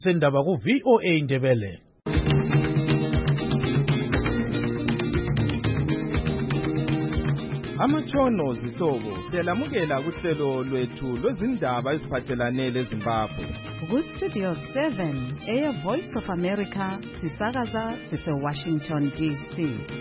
sendaba ku VOA Indebele. Amatshono zihlobo siyalamukela kuhlelo lwethu lwezindaba eziphathelane leZimbabwe. Ku Studio 7 Air Voice of America sisakaza sise Washington DC.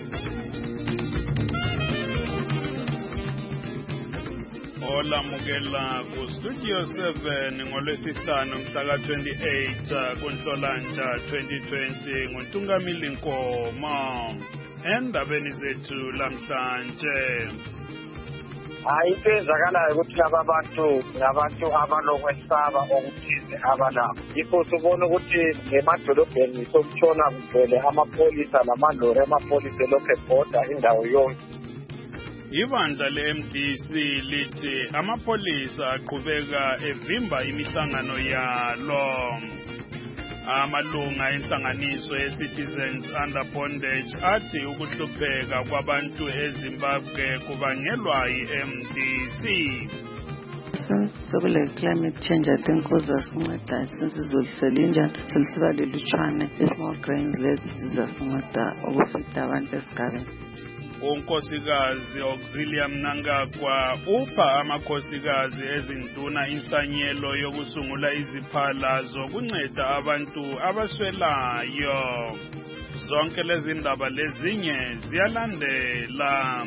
Olamukela ku Studio 7 ngolwesihlanu mhla ka-28 kuNhlolanja 2020 nguNtungamili Nkomo. Endabeni zethu lamhlanje, into ezakalayo ukuthi abantu abalokwesaba okuthize abanabo. Yikho sibona ukuthi emadolobheni sokutshona kugcwele amapholisa lamalori amapholisa elokhu ebhoda indawo yonke. ibandla le-MDC lithi amapholisa aqhubeka evimba imihlangano yalo. Amalunga enhlanganiso ye-Citizens Under Bondage athi ukuhlupheka kwabantu eZimbabwe kubangelwa yi-MDC. Since climate change, I think kuzasinceda since izulu linjani selisiba lelutshwane small grains lezi zizasinceda ukufida abantu esigabeni. Unkosikazi Auxilia Mnangagwa upha amakhosikazi ezinduna inhlanyelo yokusungula iziphala zokunceda abantu abaswelayo. Zonke lezi ndaba lezinye ziyalandela.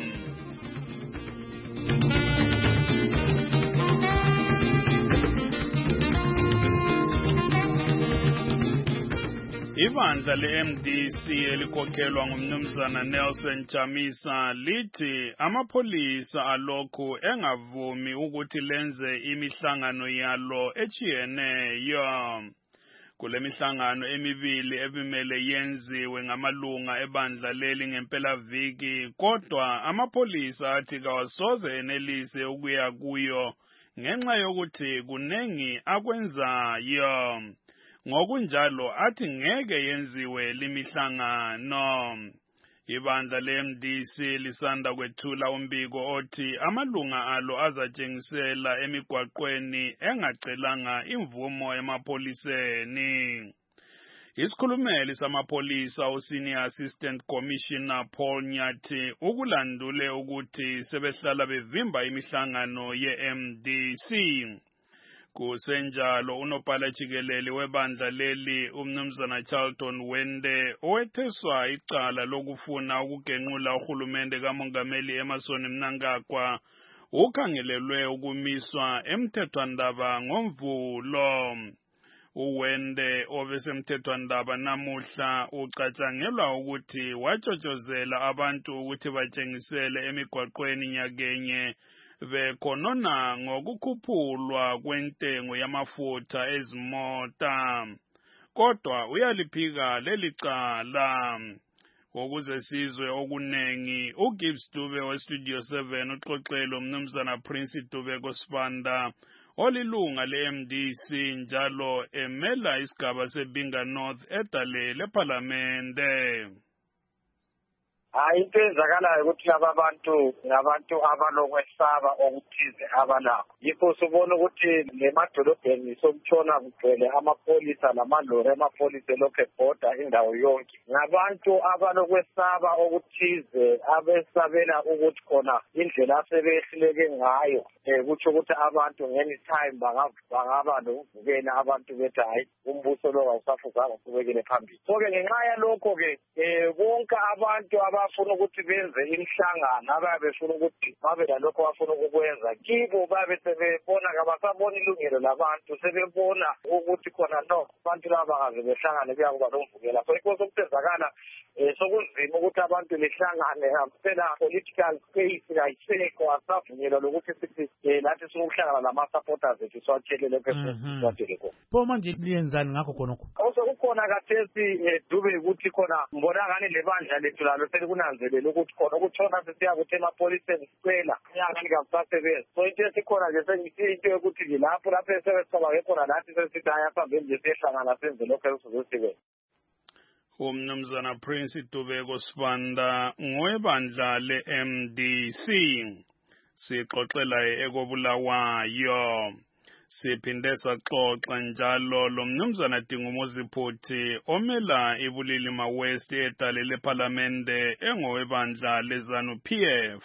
Ibandla le-MDC elikhokhelwa ngumnumzana Nelson Chamisa lithi amapholisa alokhu engavumi ukuthi lenze imihlangano yalo echiyeneyo. Kule mihlangano emibili ebimele yenziwe ngamalunga ebandla leli ngempelaviki, kodwa amapholisa athi kawasoze enelise ukuya kuyo ngenxa yokuthi kunengi akwenzayo. Ngokunjalo athi ngeke yenziwe limihlangano. Ibandla le-MDC lisanda kwethula umbiko othi amalunga alo azatshengisela emigwaqweni engacelanga imvumo emapholiseni. Isikhulumeli samapholisa uSenior Assistant Commissioner Paul Nyathi ukulandule ukuthi sebehlala bevimba imihlangano ye-MDC. Kusenjalo unobhala jikelele webandla leli umnumzana Charlton Wende owetheswa icala lokufuna ukugenqula uhulumende kamongameli Emmerson Mnangagwa ukhangelelwe ukumiswa emthethwandaba ngoMvulo. Uwende obesemthethwandaba namuhla ucatshangelwa ukuthi watshotshozela abantu ukuthi batshengisele emigwaqweni nyakenye bekhonona ngokukhuphulwa kwentengo yamafutha ezimota. Kodwa uyaliphika lelicala. Ukuze sizwe okunengi, uGibbs Dube weStudio 7 uxoxelo umnumzana Prince Dube Kosibanda olilunga le-MDC njalo emela isigaba seBinga North edale lePhalamende. Into ezakalayo ukuthi abantu abalokwesaba okuthize abanabo. Yikho sibona ukuthi emadolobheni sokutshona kugcwele amapholisa lamalori amapholisa elokhu ebhoda indawo yonke. Ngabantu abalokwesaba okuthize abesabela ukuthi khona indlela asebehluleke ngayo kutsho ukuthi abantu anytime bangaba lokuvukela abantu bethi hayi umbuso lo awusafuzanga uqhubekele phambili. So-ke ngenxa yalokho-ke bonke abantu abafuna ukuthi benze imihlangano ababe befuna ukuthi babe lalokho bafuna ukukwenza kibo babe sebebona kabasabona ilungelo labantu sebebona ukuthi khona no abantu laba kaze behlangane kuyakuba nomvukela. So yikho sokuthezakala sokunzima ukuthi abantu behlangane phela political space ayisekho asavunyelwa lokuthi sithi lathi sokuhlangana nama-supporters ethu siwathelele kwesiwatele khona. Pho manje liyenzani ngakho khonokho? Kukhona kathesi Dube ukuthi khona mbonakane lebandla lethu lalo selikunanzelela ukuthi khona ukutshona sesiya kuthi emapholiseni sicela nyakani kabusasebenzi. So into esikhona nje sengiyinto yokuthi nje lapho esebesicabange khona lathi sesithi ayasambe nje siyehlangana senze lokho esizosebenza. Umnumzana Prince Dube Kosibanda ngowebandla le-MDC sixoxela ekobulawayo. Siphinde saxoxa njalo lo mnumzana Dingumuzi Phuthi omela iBulilima West edale lePhalamende engowebandla leZANU-PF.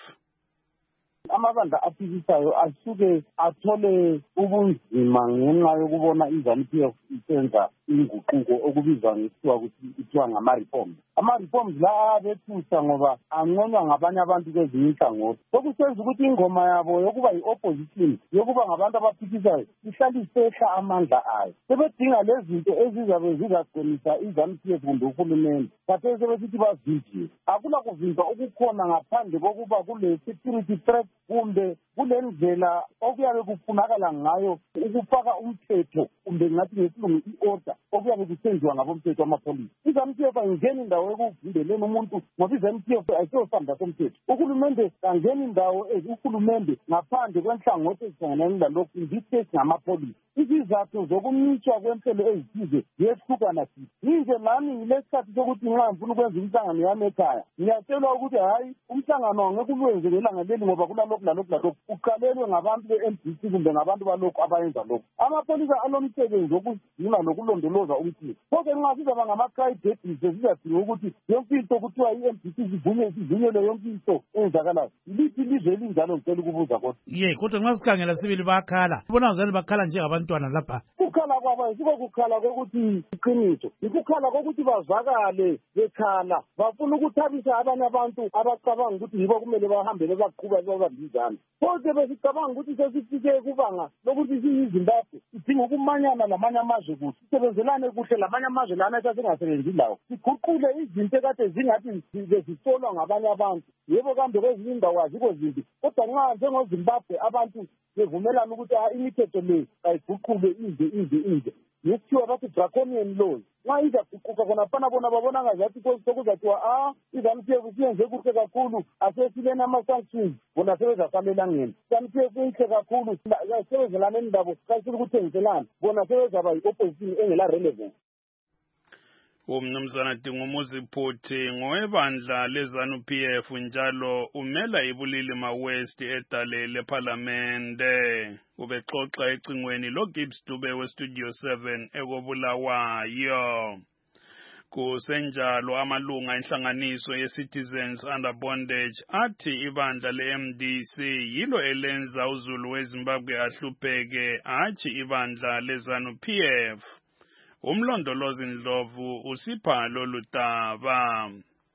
Amabandla aphikisayo asuke athole ubunzima ngenxa yokubona iZANU-PF isenza inguquko okubizwa kuthiwa ngama-reforms. Ama-reforms la abethusa ngoba anconywa ngabanye abantu kwezinye inhlangothi. Sokusenza ukuthi ingoma yabo yokuba yi-opposition, yokuba ngabantu abaphikisayo, ihlale isehla amandla ayo. Sebedinga lezi zinto ezizabe zizagcinisa iZANU-PF kumbe uhulumende. Khathesi sebesithi bavijiwe. Akula kuvinjwa okukhona ngaphandle kokuba kule-security threat kumbe kule ndlela okuyabe kufunakala ngayo ukufaka umthetho kumbe ngathi ngesilungu i-order okuyabe kusenziwa ngabomthetho wamapholisa. iZANU-PF ayingeni indawo ekuvimbeleni umuntu ngoba iZANU-PF ayisosandla somthetho. Uhulumende kangeni indawo uhulumende ngaphandle kwenhlangothi ezihlangene lalokhu ndithe ngamapholisa. Izizathu zokumitshwa kwenhlelo ezithize ziyehlukana sithi. Yinje nami ngilesikhathi sokuthi nxa ngifuna ukwenza imihlangano yami ekhaya ngiyatshelwa ukuthi hayi umhlangano angeke uwenze ngelanga leli ngoba kulalokhu lalokhu uqalelwe ngabantu be-MDC kumbe ngabantu balokhu abayenza lokhu. Amapholisa alomsebenzi wokugcina lokulondoloza umthetho. Kodwa nxa sizaba ngama-cry-babies sizadinga ukuthi yonke into kuthiwa i-MDC sivunyelwe yonke into eyenzakalayo. Yiliphi ilizwe elinjalo ngicela ukubuza kodwa. Kodwa nxa sikhangela sibili bakhala. Bona ngazali bakhala njengabantwana lapha. Ukukhala kwabo ayisiko kukhala kokuthi iqiniso. Ikukhala kokuthi bazwakale bekhala. Bafuna ukuthabisa abanye abantu abacabanga ukuthi yibo kumele bahambe bebaqhuba babambizana. Kodwa besicabanga ukuthi sesifike kubanga lokuthi siyiZimbabwe sidinga ukumanyana lamanye amazwe kuhle. Sisebenzelane kuhle lamanye amazwe lana esasingasebenzi lawo. Siguqule izinto ekade zingathi zisolwa ngabanye abantu. Yebo kambe kwezinye indawo azikho zimbi. Kodwa nxa njengoZimbabwe abantu bevumelana ukuthi imithetho le ayiguqule ize. Yethiwa bathi draconian laws. Nxa izaguquka khona fana bona babona ngazathi sokuzathiwa iZANU-PF siyenze kuhle kakhulu asesilena ama-sanctions bona sebezasalela ngena. iZANU-PF inhle kakhulu sebezelane ndabo kasile ukuthengiselana bona sebezaba yi-opposition engela relevance. Umnumzana Dingumuzi Phuthi ngowebandla leZANU-PF njalo umela iBulilima West edale lePhalamende. Ubexoxa ecingweni loGibbs Dube weStudio 7 ekobulawayo. Kusenjalo amalunga enhlanganiso ye-Citizens Under Bondage athi ibandla le-MDC yilo elenza uZulu weZimbabwe ahlupheke hatshi ibandla leZANU-PF. Umlondolozi Ndlovu usipha lolu daba.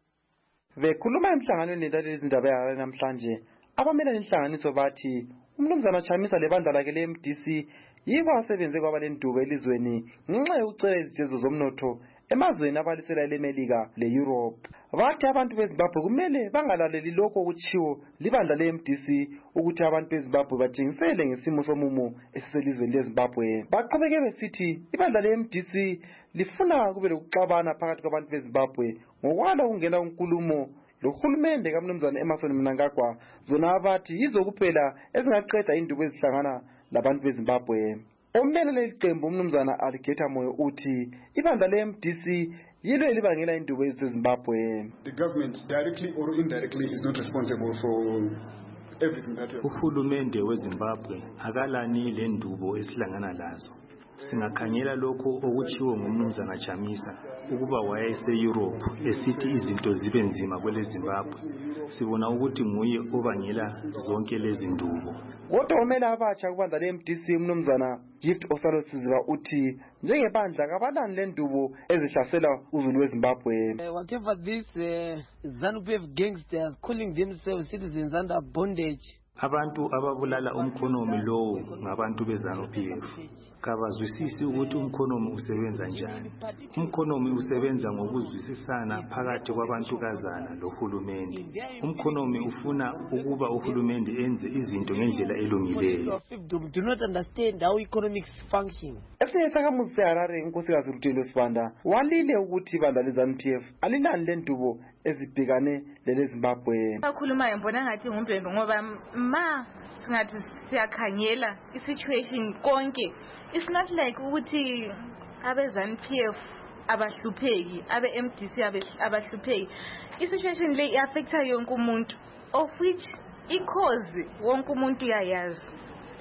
Bekhuluma emhlanganweni lalezindaba yakhe namhlanje abamela inhlanganiso bathi umnumzana Chamisa lebandla lakhe le-MDC yibo asebenze kwabalendubo elizweni ngenxa yokucela izijezo zomnotho emazweni abalisela elemelika le-Europe. Bathi abantu beZimbabwe kumele bangalaleli lokho okutshiwo libandla le-MDC ukuthi abantu beZimbabwe batshengisele ngesimo somumo esiselizweni leZimbabwe. Baqhubeke besithi ibandla le-MDC lifuna kube lokuxabana phakathi kwabantu beZimbabwe ngokwala ukungena unkulumo lohulumende kaMnumzana Emmerson Mnangagwa zona abathi yizo kuphela ezingaqeda indubo ezihlangana labantu beZimbabwe. Omele leqembu umnumzana Alligator Moyo uthi ibandla le-MDC yilo elibangela indubo eziseZimbabwe. The government directly or indirectly is not responsible for everything that uhulumende weZimbabwe akalani le ndubo esihlangana lazo. Singakhangela lokho okutshiwo ngumnumzana Chamisa ukuba wayese-Europe esithi izinto zibe nzima kwele Zimbabwe. Sibona ukuthi nguye obangela zonke lezi ndubo. Kodwa omele abatsha kubandla le-MDC umnumzana Gift Osalo Siziba uthi njengebandla kabalani le ndubo ezihlasela uZulu weZimbabwe. Whatever these ZANU-PF gangsters calling themselves citizens under bondage. Abantu ababulala umkhonomi lowo ngabantu beZANU-PF. Kabazwisisi ukuthi umkhonomi usebenza njani. Umkhonomi usebenza ngokuzwisisana phakathi kwabantukazana lohulumende. Umkhonomi ufuna ukuba uhulumende enze izinto ngendlela elungileyo. Do not understand how economics function. Esinye sakamuzi seHarare unkosikazi Rutelo Sibanda walile ukuthi ibandla leZANU-PF alilani le ndubo ezibhekane leleZimbabwe. Bakhuluma ngibona ngathi ngumbhembe ngoba ma singathi siyakhangela isituation konke. It's not like ukuthi abeZANU-PF abahlupheki, abe-MDC abahlupheki. Isituation le affecta yonke umuntu, of which i-cause wonke umuntu uyayazi.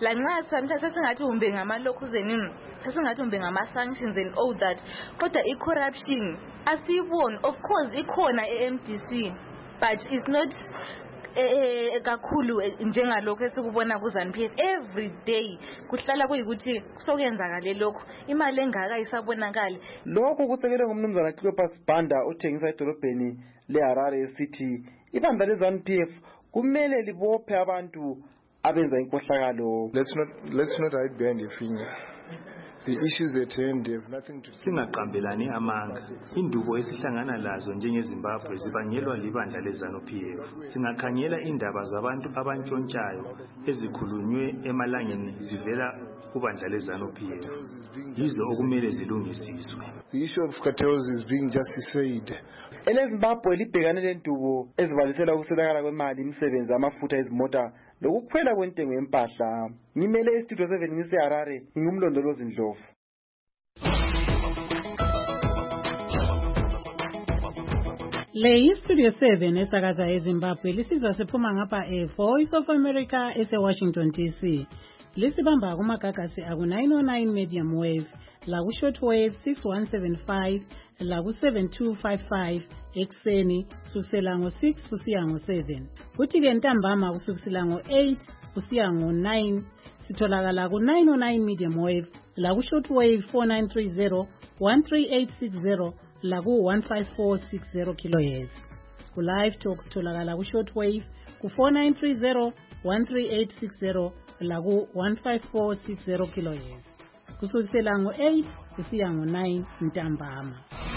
lanxa sometimes sesingathi umbe ngama-lokhuzeni sesingathi umbe ngama-sanctions and all that kodwa i-corruption asiyiboni. Of course ikhona e-MDC but it's not kakhulu njengalokho esikubona ku-ZANU-PF. Every day kuhlala kuyikuthi sokuyenzakale lokho, imali engaka isabonakali. Lokhu kusekelwe ngumnumzana Cleopas Banda othengisa edolobheni leHarare esithi ibandla le-ZANU-PF kumele libophe abantu abenza inkohlakalo. Let's not hide behind a finger. The issues at hand have nothing to do. Singaqambelani amanga. Indubo esihlangana lazo njengeZimbabwe zibangelwa libandla le-ZANU-PF. Singakhangela indaba zabantu abantshontshayo ezikhulunywe emalangeni zivela kubandla le-ZANU-PF. Yizo okumele zilungisiswe. The issue of cartels is being justified. ELeZimbabwe libhekane lendubo ezibalisela ukuswelakala kwemali, imisebenzi, amafutha ezimota lokukhwela kwentengo yempahla. Ngimele iStudio 7 ngiseHarare, ngingumlondolozi Ndlovu. Le iStudio 7 esakaza eZimbabwe lisizwa siphuma ngapha Voice of America ese-Washington DC. Lisibamba kumagagasi aku-909 medium wave, laku-short wave 6175, laku-7255 ekseni kusukela ngo-6 kusiya ngo-7. Kuthi-ke ntambama kusukela ngo-8 kusiya ngo-9 sitholakala ku-909 medium wave, laku-short wave 4930, 13860, laku-15460 kHz. Ku-live talk sitholakala ku-short wave ku-4930, 13860, laku-15460 kHz. Kusukela ngo-8 kusiya ngo-9 ntambama.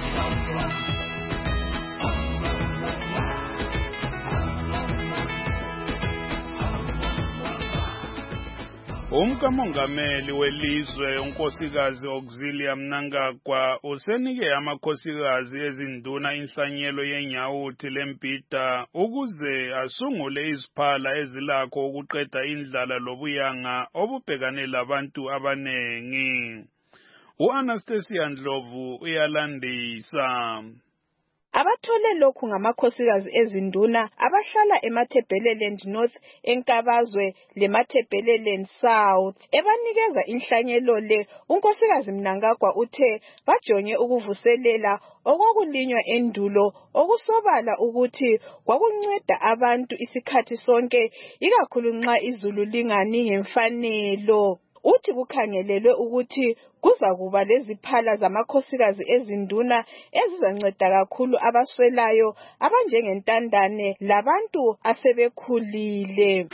Umkamongameli welizwe unkosikazi Auxilia Mnangagwa usenike amakhosikazi ezinduna inhlanyelo yenyawuthi lempida ukuze asungule iziphala ezilakho ukuqeda indlala lobuyanga obubhekane labantu abanengi. U-Anastasia Ndlovu uyalandisa. Abathole lokhu ngamakhosikazi ezinduna abahlala eMatabeleland North, eNkabazwe leMatabeleland South. Ebanikeza inhlanyelo le, unkosikazi Mnangagwa uthe bajonge ukuvuselela okwakulinywa endulo okusobala ukuthi kwakunceda abantu isikhathi sonke, ikakhulu nxa izulu lingani ngemfanelo. Uthi kukhangelelwe ukuthi kuzakuba leziphala zamakhosikazi ezinduna ezizanceda kakhulu abaswelayo abanjengentandane labantu asebekhulile.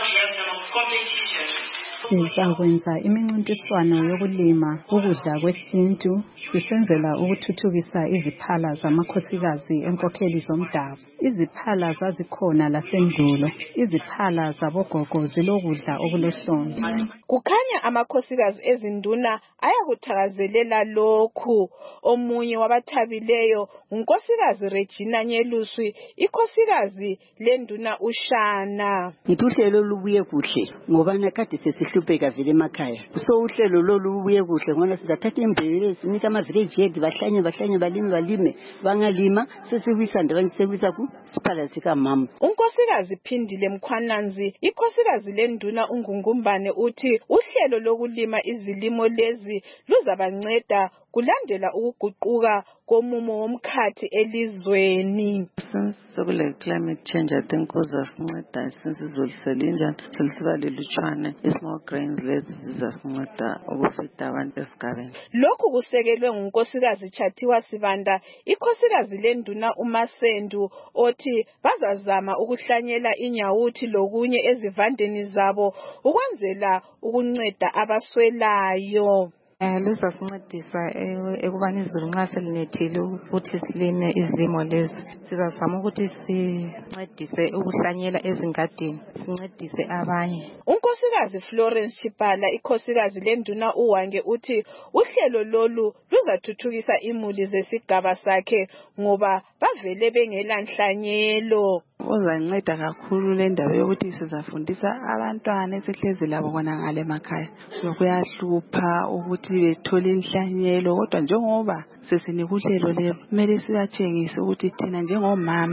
Sizakwenza imincintiswano yokulima ukudla kwesintu sisenzela ukuthuthukisa iziphala zamakhosikazi enkokheli zomdabu. Iziphala zazikhona lasendulo, iziphala zabogogo zilokudla okulohlonzi. Kukhanya amakhosikazi ezinduna ayakuthakazelela lokhu. Omunye wabathabileyo unkosikazi Regina Nyeluswi, ikhosikazi lenduna uShana. Uhlelo lubuye kuhle ngoba nakade sesihlupheka vele emakhaya. So uhlelo lolubuye kuhle ngoba sizathatha imbele sinika ama-village head bahlanye balime bangalima sesiwisa ndabani sekuwisa ku siphala sikamama. Unkosikazi Phindile Mkhwananzi, ikhosikazi lenduna uNgungumbane uthi uhlelo lokulima izilimo lezi luzabanceda kulandela ukuguquka komumo womkhathi elizweni. Sekule climate change, I think kuzasinceda since izolisela injani selisiba lelutshwane i-small grains lezi zizasinceda ukufita abantu esigabeni. Lokhu kusekelwe ngunkosikazi Chathiwa Sibanda, ikhosikazi lenduna uMasendu othi bazazama ukuhlanyela inyawuthi lokunye ezivandeni zabo ukwenzela ukunceda abaswelayo. Lizasincedisa ekubani izulu nxa selinethile ukuthi silime izilimo lezi. Sizazama ukuthi sincedise ukuhlanyela ezingadini, sincedise abanye. Unkosikazi Florence Chipala, ikhosikazi lenduna uWange uthi uhlelo lolu luzathuthukisa imuli zesigaba sakhe ngoba bavele bengela nhlanyelo. Uzanceda kakhulu le ndaba yokuthi sizafundisa abantwana esihlezi labo bona ngale emakhaya. Kuyahlupha ukuthi bethole inhlanyelo kodwa njengoba sesinika uhlelo lelo kumele sibatshengise ukuthi thina njengomama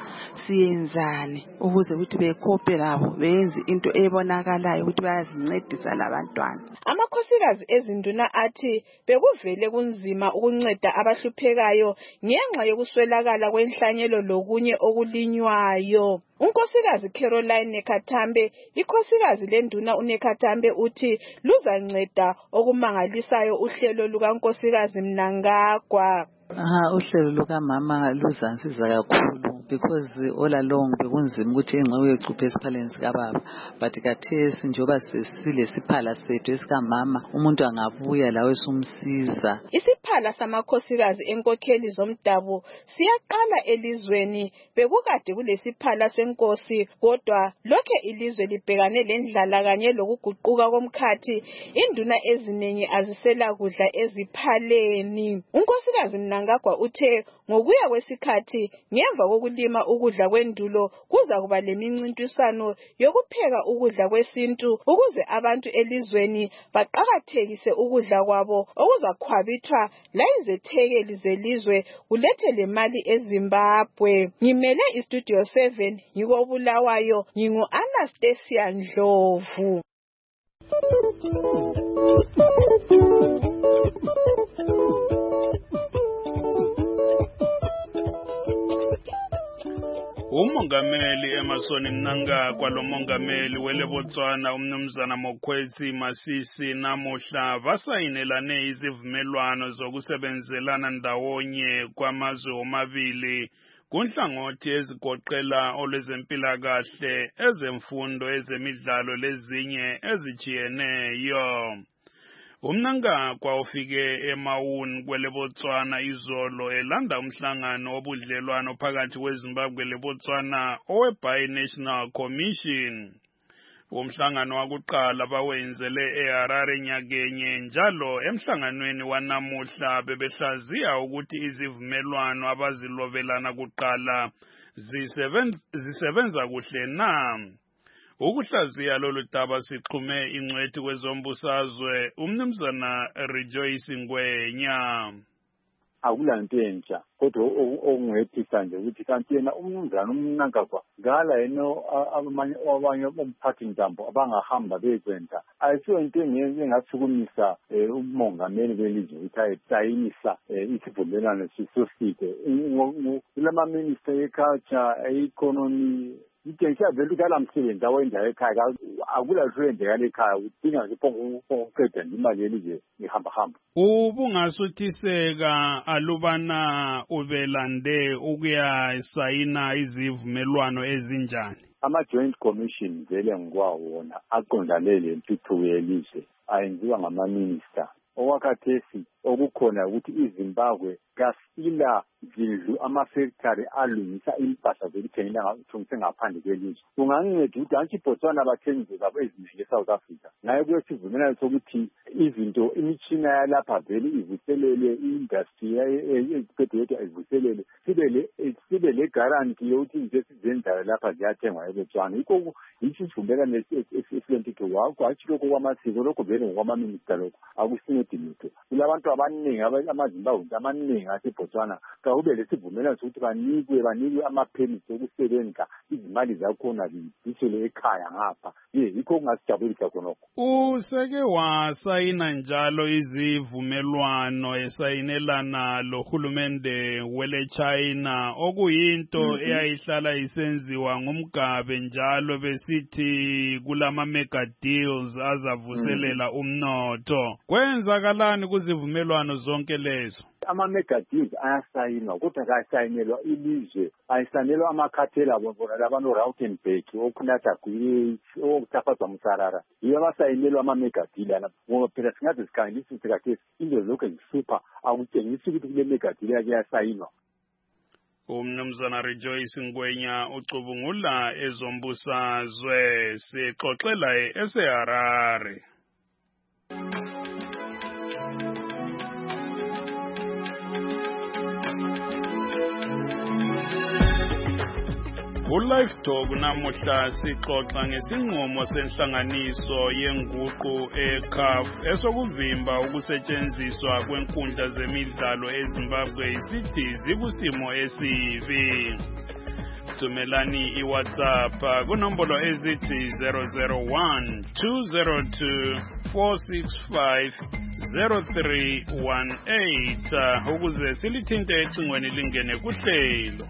siyenzani ukuze ukuthi bekhophe labo benze into ebonakalayo ukuthi bayazincedisa labantwana. Amakhosikazi ezinduna athi bekuvele kunzima ukunceda abahluphekayo ngenxa yokuswelakala kwenhlanyelo lokunye okulinywayo. Unkosikazi Caroline Nekhathambe, ikhosikazi lenduna uNekhathambe uthi luzanceda okumangalisayo uhlelo lukankosikazi Mnangagwa. Uhlelo lukamama luzansiza kakhulu because all along bekunzima ukuthi ingxewe yecuphe esiphaleni sikababa, but kathesi njengoba silesiphala sethu esikamama umuntu angabuya lawe sumsiza. Isiphala samakhosikazi enkokheli zomdabu siyaqala elizweni. Bekukade kulesiphala senkosi, kodwa lokho ilizwe libhekane lendlala kanye lokuguquka komkhathi, induna eziningi azisela kudla eziphaleni. Unkosikazi Mnangagwa uthe ngokuya kwesikhathi ngemva kokulima ukudla kwendulo kuza kuba lemincintiswano yokupheka ukudla kwesintu ukuze abantu elizweni baqakathekise ukudla kwabo okuzakhwabithwa la izethekeli zelizwe kulethe le mali eZimbabwe. Ngimele iStudio 7 ngikobulawayo, ngingu-Anastasia Ndlovu. Umongameli Emmerson Mnangagwa lomongameli weLebotswana umnumzana Mokwetsi Masisi namuhla basayinelane izivumelwano zokusebenzelana ndawonye kwamazwe omabili kunhlangothi ezigoqela olwezempilakahle, ezemfundo, ezemidlalo lezinye ezijiyeneyo. Umnangagwa ufike eMaun kweleBotswana izolo elanda umhlangano wobudlelwano phakathi kweZimbabwe leBotswana owe-Bi-National Commission. Umhlangano wakuqala bawenzele eHarare nyakenye, njalo emhlanganweni wanamuhla bebehlaziya ukuthi izivumelwano abazilobelana kuqala zisebenza kuhle na. Ukuhlaziya lolu daba sixhume ingcwethi kwezombusazwe umnumzana Rejoice Ngwenya. Akulanto entsha kodwa okungethisa nje ukuthi kanti yena umnumzana uMnangagwa ngala yena abanye bomphathi ntambo abangahamba bekwenza ayisiyo into engathukumisa umongameli welizwe ukuthi ayisayinisa isivumelwano sisoside kulama minister eculture, economy itshengisa vele ukuthi alamsebenzi awenza ekhaya akulalutho olwenzeka ekhaya udinga nje ukuqeda imali yelizwe ihamba. Ubungasuthiseka alubana ubelande ukuyasayina izivumelwano ezinjani? Ama-Joint Commission vele ngikwawona aqondane lentuthuko yelizwe ayenziwa ngamaminista. Okwakhathesi okukhona ukuthi iZimbabwe kasila zindlu amafactory alungisa impahla zokuthengisa ngaphandle kwelizwe. Kunganceda ukuthi antshi iBotswana abathengi zabo eziningi eSouth Africa naye kuyesivumelano sokuthi izinto imitshina yalapha vele ivuselele, i-industry eziqedwe ivuselele, sibe le guarantee yokuthi izinto esizenzayo lapha ziyathengwa eBotswana. Yikho isivumelano esilentuthuko wakho hatshi lokho kwamasiko, lokho vele ngokwamaminista lokho akusincedi lutho. Kulabantu abaningi amaZimbabwe amaningi aseBotswana kawube lesivumelano sokuthi banikwe ama-permits okusebenza, izimali zakhona zibuyisele ekhaya ngapha. Yikho kungasijabulisa khonokho. Useke wasayina njalo izivumelwano esayinelana lohulumende wele-China okuyinto eyayihlala isenziwa ngumgabe njalo besithi kulama mega deals azavuselela umnotho. Kwenzakalani kuzivumelwano zonke lezo? Ama-mega deals ayasayinwa kodwa kayasayinelwa ilizwe, ayisayinelwa amakhathela bona labantu Rautenburg, okunatha kuye, okuthaphazwa Musarara. Yiyo abasayinelwa ama-mega deal yana. Ngoba phela singaze sikhangelisa ukuthi kathesi into zonke zisupha akutshengisi ukuthi kule mega deal yake yasayinwa. Umnumzana Rejoice Ngwenya ucubungula ezombusazwe sixoxela eseHarare. Live Talk namuhla sixoxa ngesinqumo senhlanganiso yenguqu eCAF esokuvimba ukusetshenziswa kwenkundla zemidlalo eZimbabwe isithi zikusimo esibi. usithumelani iWhatsApp kunombolo ezithi 001 202 465 0318 ukuze silithinte ecingweni lingene kuhlelo.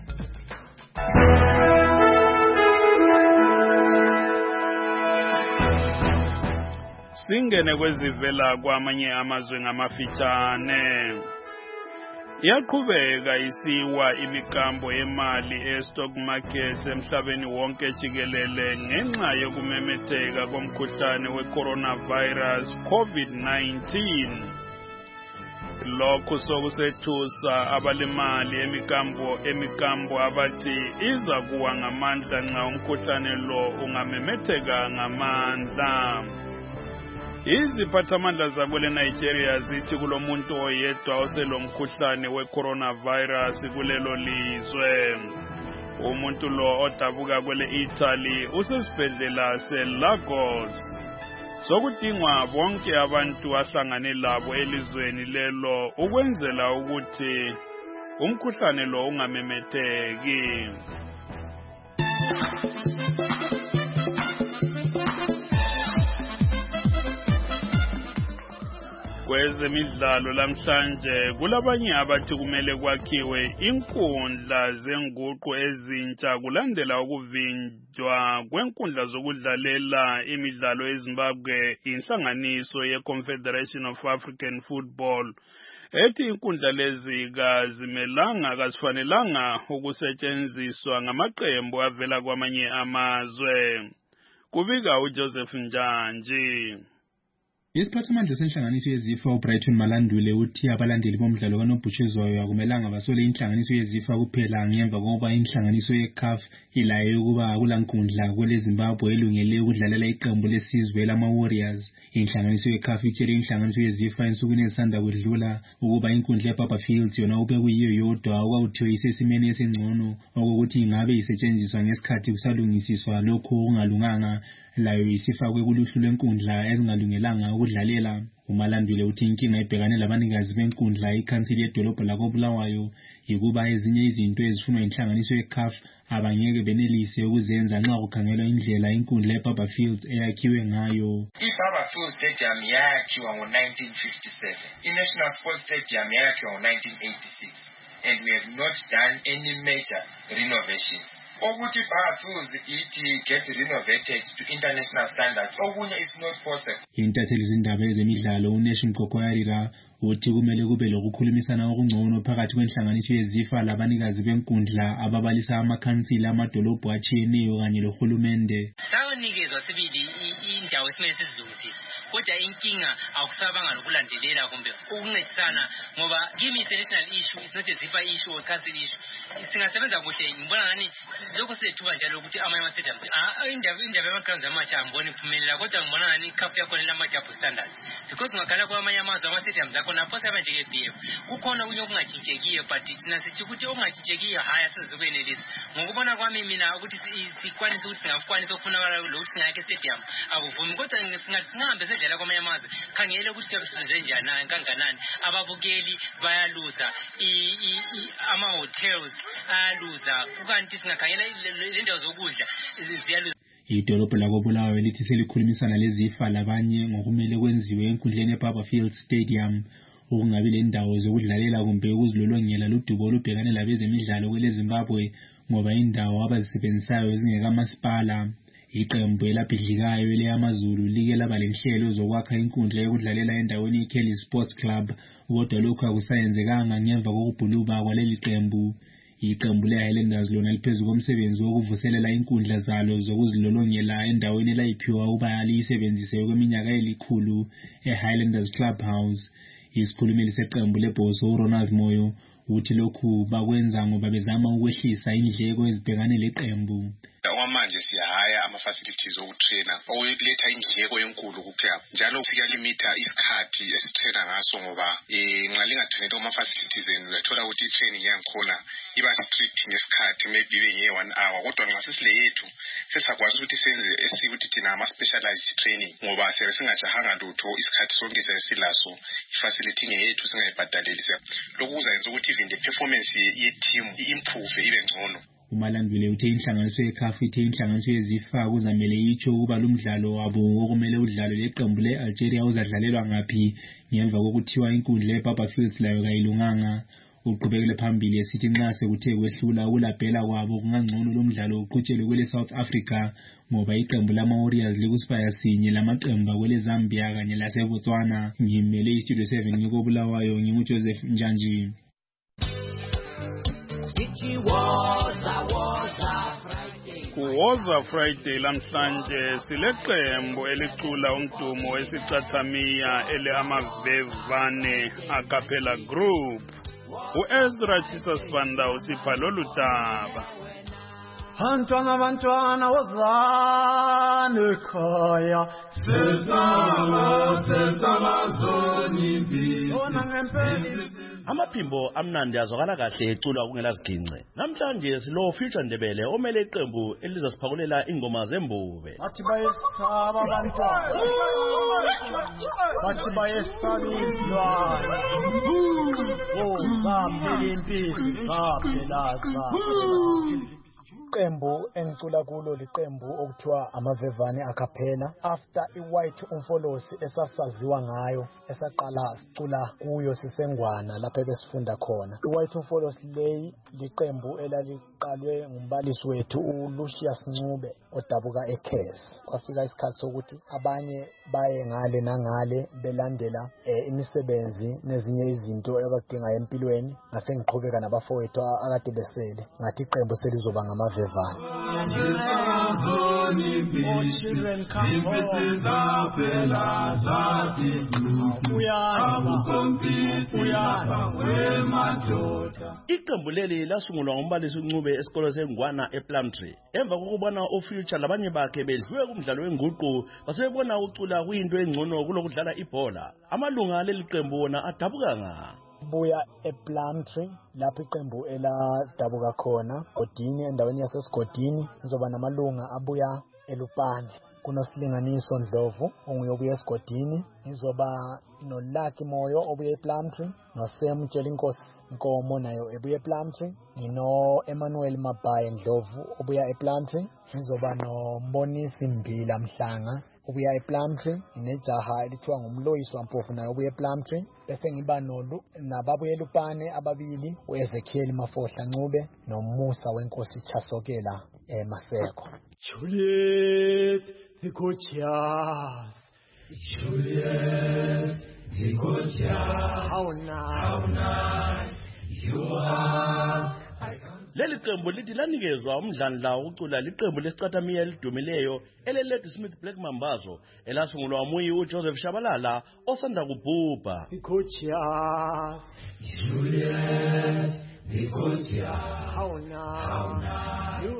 Singene kwezivela kwamanye amazwe ngamafitshane. Iyaqhubeka isiwa imikambo yemali e-stock market emhlabeni wonke jikelele ngenxa yokumemetheka komkhuhlane we-coronavirus COVID-19. Lokhu sokusethusa abalimali emikambo abathi iza kuwa ngamandla nxa umkhuhlane lo ungamemetheka ngamandla. Iziphathamandla zakwele Nigeria zithi kulomuntu oyedwa oselomkhuhlane we-coronavirus kulelo lizwe. Umuntu lo odabuka kwele Italy usesibhedlela se-Lagos. Sokudingwa bonke abantu ahlangane labo elizweni lelo ukwenzela ukuthi umkhuhlane lo ungamemetheki. Kwezemidlalo lamhlanje kulabanye abathi kumele kwakhiwe inkundla zenguqu ezintsha kulandela ukuvinjwa kwenkundla zokudlalela imidlalo eZimbabwe inhlanganiso ye-Confederation of African Football ethi inkundla lezi kazifanelanga ukusetshenziswa ngamaqembu avela kwamanye amazwe. Kubika uJoseph Njanji. Isiphathamandla senhlanganiso yeZIFA uBrighton Malandule uthi abalandeli bomdlalo kaNobhutshuzwayo akumelanga basole inhlanganiso yeZIFA kuphela ngemva kokuba inhlanganiso yeCAF ilaye ukuba akulankundla kwele Zimbabwe elungele ukudlalela iqembu lesizwe lama-Warriors. Inhlanganiso yeCAF itshele inhlanganiso yeZIFA ensukwini ezisanda kudlula ukuba inkundla eBaba Fields yona ube kuyiyo yodwa okwakuthiwe isesimeni esingcono okokuthi ingabe isetshenziswa ngesikhathi kusalungisiswa lokho okungalunganga layo isifakwe kuluhlu lwenkundla ezingalungelanga ukudlalela. uMalandule uthi inkinga ebhekane labanikazi benkundla ikhansili yedolobho lakoBulawayo yikuba ezinye izinto ezifunwa inhlanganiso yeCAF abangeke benelise ukuzenza nxa kukhangelwa indlela inkundla eBaba Fields eyakhiwe ngayo. iBaba Fields Stadium yakhiwa ngo-1957, iNational Sports Stadium yakhiwa ngo-1986, and we have not done any major renovations. Ukuthi Baba Fields ithi get renovated to international standards, okunye is not possible. Intatheli zindaba ezemidlalo uNation Kokoyarira uthi kumele kube lokukhulumisana okungcono phakathi kwenhlanganiso yeZIFA labanikazi benkundla ababalisa amakhansila amadolobho atshiyeneyo kanye lohulumende. Sawunikezwa sibili indawo esimele sizilungisise, kodwa inkinga akusabanga lokulandelela kumbe ukuncedisana, ngoba kimi international issue is not a ZIFA issue or council issue. Singasebenza kuhle, ngibona ngani lokho sethuba njalo ukuthi amanye ama-stadiums indaba yama-grounds amatsha angiboni kuphumelela, kodwa ngibona ngani iCAF yakhona lama-double standards, because ungakhala kwamanye amazwe ama-stadiums akhona apho sebenza njenge-BF kukhona okunye okungatshintshekiyo, but thina sithi ukuthi okungatshintshekiyo hhayi asizokwenelisa. Ngokubona kwami mina ukuthi sikwanise ukuthi singakwanisa ukufuna lokuthi singayakhe stadium akuvumi, kodwa singathi singahambe sendlela kwamanye amazwe, khangele ukuthi kuyabe sizenze njani kanganani. Ababukeli bayaluza, ama-hotels ayaluza, kukanti singakhangela le ndawo zokudla ziyaluza. Idolobho lakoBulawayo lithi selikhulumisana leZIFA labanye ngokumele kwenziwe enkundleni eBaba Fields Stadium ukungabi lendawo zokudlalela kumbe ukuzilolongela ludubo olubhekane labezemidlalo kwele Zimbabwe ngoba indawo abazisebenzisayo zingekamasipala. Iqembu elabhidlikayo eleyamazulu like laba lenhlelo zokwakha inkundla yokudlalela endaweni yeKelly Sports Club, kodwa lokhu akusayenzekanga ngemva kokubhuluba kwaleli qembu. Iqembu leHighlanders lona liphezu komsebenzi wokuvuselela inkundla zalo zokuzilolongela endaweni elayiphiwa ukuba liyisebenzise kweminyaka elikhulu eHighlanders Clubhouse. Isikhulumeli seqembu leBhoso uRonald Moyo uthi lokhu bakwenza ngoba bezama ukwehlisa indleko ezibhekane leqembu. Okwamanje siyahaya ama-facilities okutraina okuletha indleko enkulu kuclub, njalo siyalimita isikhathi esitraina ngaso ngoba nxa lingatrained ama-facilities enu uyathola ukuthi i-training yangikhona iba strict ngesikhathi, maybe ibe nge-1 hour, kodwa nxa sesile yethu sesakwazi ukuthi senze esikuthi thina ama-specialized training ngoba siyabe singajahanga lutho isikhathi sonke silaso, i-facility ngeyethu singayibhadaleli. Lokhu kuzayenza ukuthi even the performance ye-team i-improve ibe ngcono. uMalandule uthe inhlanganiso yeCAF ithe inhlanganiso yezifa kuzamele itsho ukuba lumdlalo wabo okumele udlalwe leqembu le-Algeria uzadlalelwa ngaphi ngemva kokuthiwa inkundla eBarberfields layo kayilunganga. Uqhubekele phambili esithi nxa sekuthe kwehlula ukulabhela kwabo kungangcono lumdlalo uqhutshelwe kwele South Africa ngoba iqembu lama-Warriors likusibaya sinye lamaqembu kwele Zambia kanye laseBotswana. Ngimele iStudio 7 ngikobulawayo nginguJoseph Njanji. Kuwoza Friday lamhlanje sileqembu elicula umdumo wesicathamiya ele Amavevane Acapella Group. uEzra Chisasibanda usipha lolu daba. Bantwana wozani ekhaya sezamazoni ngempela. Amaphimbo amnandi azwakala kahle eculwa kungela zigince. Namhlanje silo Future Ndebele omele iqembu elizasiphakulela ingoma zembube. Bathi bayesaba abantwana. Bathi bayesaba izilwane. Zaphela impisi, zaphela. Iqembu engicula kulo liqembu okuthiwa Amavevane Acapella. After iWhite Umfolosi esasaziwa ngayo esaqala sicula kuyo sisengwana lapha besifunda khona. iWhite Umfolosi leyi liqembu elaliqalwe ngumbalisi wethu uLucius Ncube odabuka eKhesi. Kwafika isikhathi sokuthi abanye baye ngale nangale belandela imisebenzi nezinye izinto abadinga empilweni. Ngase ngiqhubeka nabafowethu akade besele ngathi iqembu selizoba ngama Iqembu leli lasungulwa ngumbalisi uNcube esikolo seNgwana ePlumtree. Emva kokubona uFuture labanye bakhe bedliwe kumdlalo wenguqu basebona ucula kuyinto engcono kulokudlala ibhola. Amalunga leli qembu wona adabuka nga buya ePlumtree lapho iqembu eladabuka khona Godini endaweni yaseSigodini. Ngizoba namalunga abuya eLupane kunosilinganiso Ndlovu onguye obuya eSigodini. Ngizoba noLucky Moyo obuya ePlumtree, noSam Tshelinkosi Nkomo nayo ebuya ePlumtree, ngino Emmanuel Mabaye Ndlovu obuya ePlumtree. Ngizoba noMbonisi Mbila Mhlanga obuya ePlumtree, inejaha elithiwa nguMloyiswa Mpofu nayo obuya ePlumtree. Bese ngiba nababuya eLupane ababili uEzekiel Mafohla Ncube noMusa Wenkosi Chasokela Maseko. Juliet the gorgeous, Juliet the gorgeous, how nice you are. Leli qembu lithi lanikezwa umdlandla ucula liqembu lesicathamiya elidumileyo eleLady Smith Black Mambazo elasungulwa umuyi uJoseph Shabalala osanda kubhubha. Gorgeous, Juliet the gorgeous, how nice you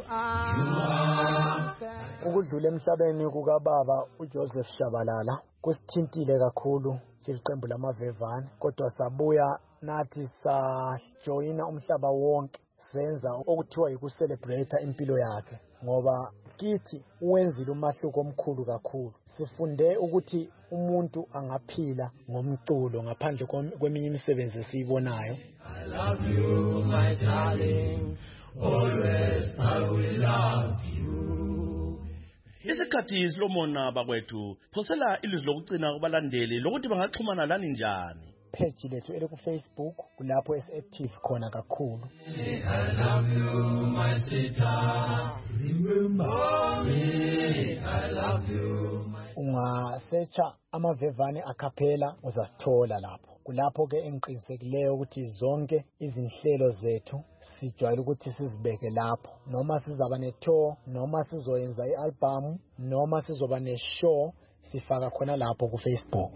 are. Ukudlula emhlabeni kukababa uJoseph Shabalala kusithintile kakhulu siliqembu lamavevane, kodwa sabuya nathi sajoyina umhlaba wonke senza okuthiwa yikuselebrate impilo yakhe, ngoba kithi uwenzile umahluko omkhulu kakhulu. Sifunde ukuthi umuntu angaphila ngomculo ngaphandle kweminye imisebenzi esiyibonayo. I love you my darling, always I will love you. Isikhathi silomona bakwethu, phosela ilizwi lokucina kubalandeli lokuthi bangaxhumana lani njani. Page lethu elikuFacebook kulapho esiactive khona kakhulu. I love you my sister, remember me, I love you. Ungasearcha Amavevane Acapella uzasithola lapho. Kulapho ke engiqinisekileyo ukuthi zonke izinhlelo zethu sijwayele ukuthi sizibeke lapho, noma sizaba netour, noma sizoyenza ialbum, noma sizoba neshow, sifaka khona lapho kuFacebook.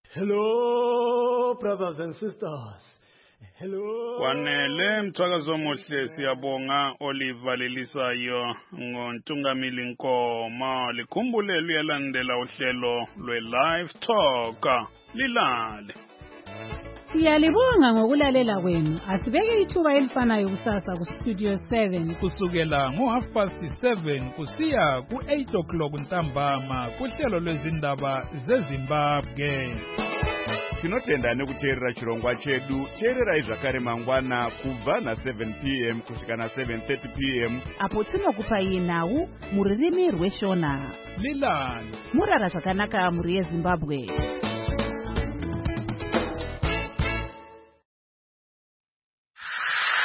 Hello brothers and sisters. Hello. Kwanele mthakazo omuhle siyabonga Oliver Lelisayo ngontungamili Nkoma likhumbule luyalandela uhlelo lwe-Live Talk lilale. Siyalibonga ngokulalela kwenu. Asibeke ithuba elifanayo kusasa kuStudio 7 kusukela ngo7:30 kusiya ku8 o'clock ntambama kuhlelo lwezindaba zeZimbabwe. tinotenda nekuteerera chirongwa chedu. Teererai zvakare mangwana kubva na7 p.m. kusvika na7:30 p.m. apo tinokupai nhau muririmi rweshona. Lilani murara zvakanaka muri yeZimbabwe.